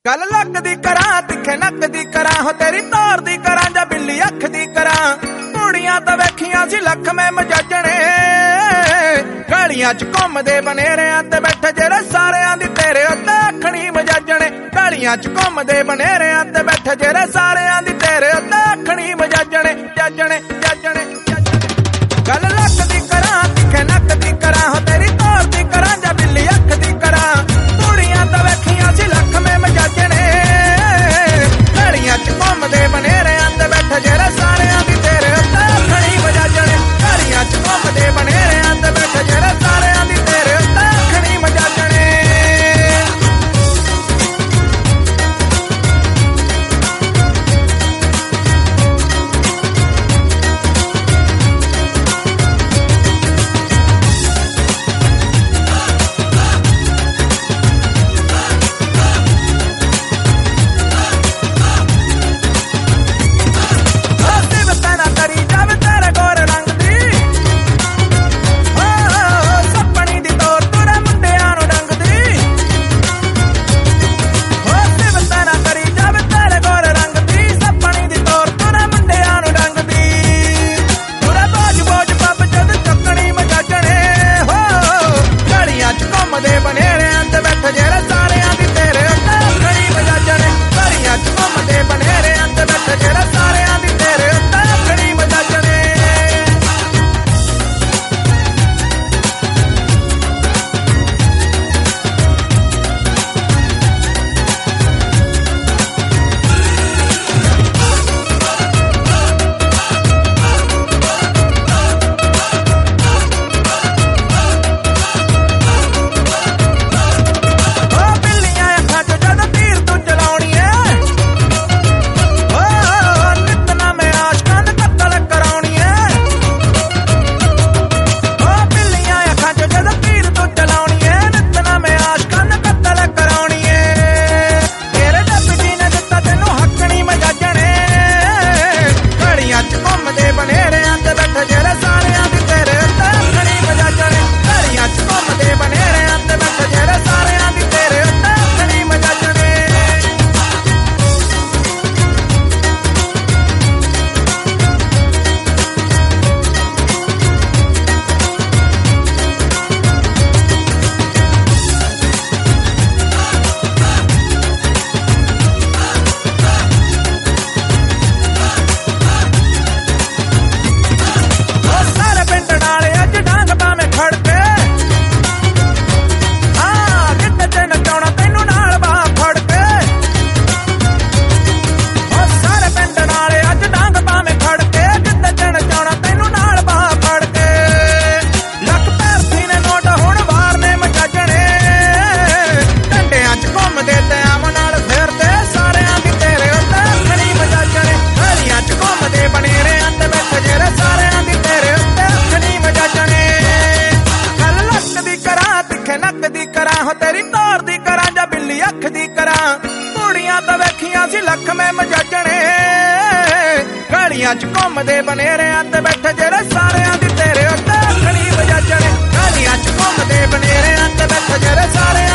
गल लक दी करा तिखे नक दी करा हो तेरी तौर दी करा जा बिल्ली अख दी करा कुड़ियां तो वेखियां सी लख में मजाजने गलियां च घुमदे बनेरियां ते बैठे जेड़े सारियां दी तेरे उत्ते अखणी मजाजने गलियां च घुमदे बनेरियां ते बैठे जेड़े सारियां दी तेरे उत्ते अखणी मजाजने जाजने जाजने गल लक दी करा तिखे नक दी करा हो तेरी तौर दी करा जा बिल्ली अख दी करा कुड़ियां तो वेखियां सी लख में मजाजने गलियां च घुमदे बनेरियां ते बैठे जेड़े सारियां दी तेरे उत्ते अखणी मजाजने गलियां च घुमदे बनेरियां ते बैठे जेड़े सारियां दी तेरे उत्ते अखणी मजाजने तेरी तौर दी करा जा बिल्ली अख दी करा कुड़ियां तो वेखियां सी लख में मजाजने गलियां च घुमदे बनेरियां ते बैठे जेड़े सारियां दी तेरे उत्ते अखणी मजाजने गलियां च घुमदे बनेरियां ते बैठे जेड़े सारे